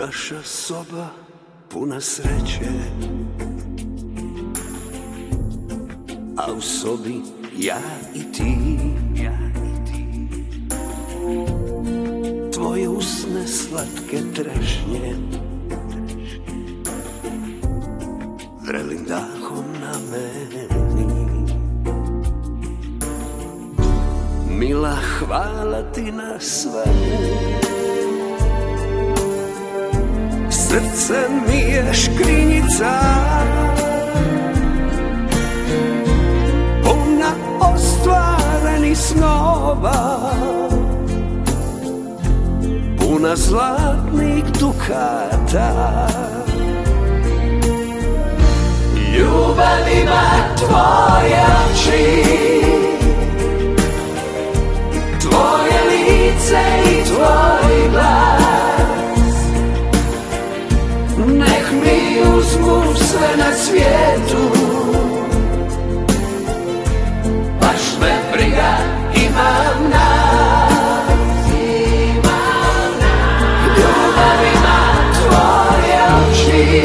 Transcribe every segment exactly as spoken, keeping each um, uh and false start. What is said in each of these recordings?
Naša soba puna sreće, a u sobi ja i ti. Tvoje usne slatke trešnje vrelim dahom na meni. Mila, hvala ti na svemu, srce mi je škrinjica puna ostvarenih snova, puna zlatnih dukata. Ljubav ima tvoje oči, tvoje lice i tvoj glas. Nek mi uzmu sve na svijetu, baš me briga, imam nas. Ljubav ima tvoje oči,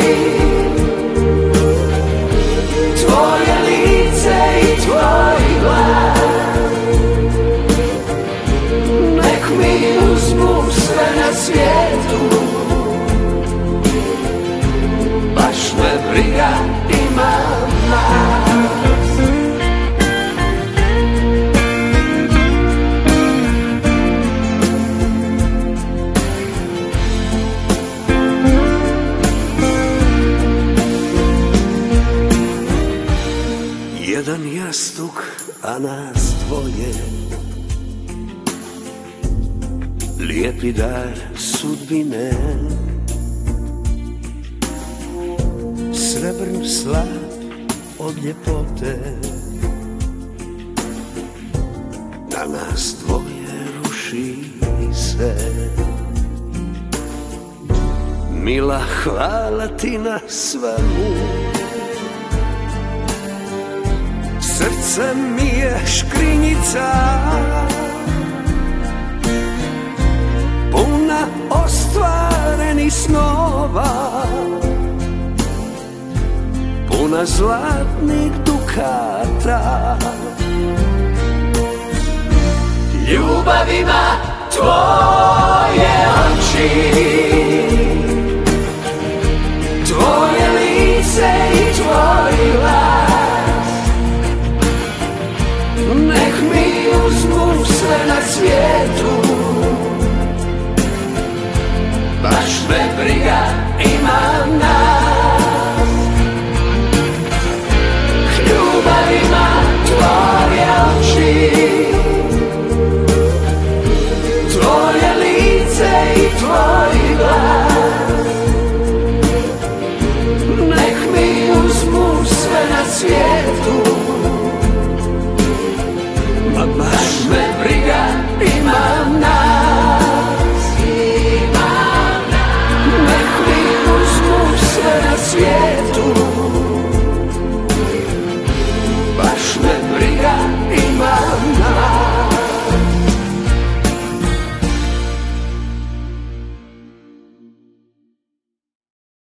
tvoje lice i tvoj glas. Nek mi uzmu sve na svijetu, baš me briga, imam nas. Jedan jastuk, a nas dvoje, lijepi dar sudbine. Srebrn slap od ljepote, na nas dvoje ruši se. Mila, hvala ti na svemu, srce mi je škrinjica puna ostvarenih snova, puna zlatnih dukata. Ljubav ima tvoje oči, tvoje lice i tvoj glas. Nek mi uzmu sve na svijetu, baš me briga, imam nas. Ljubav ima tvoje oči, tvoje lice i tvoj glas. Nek mi uzmu sve na svijetu,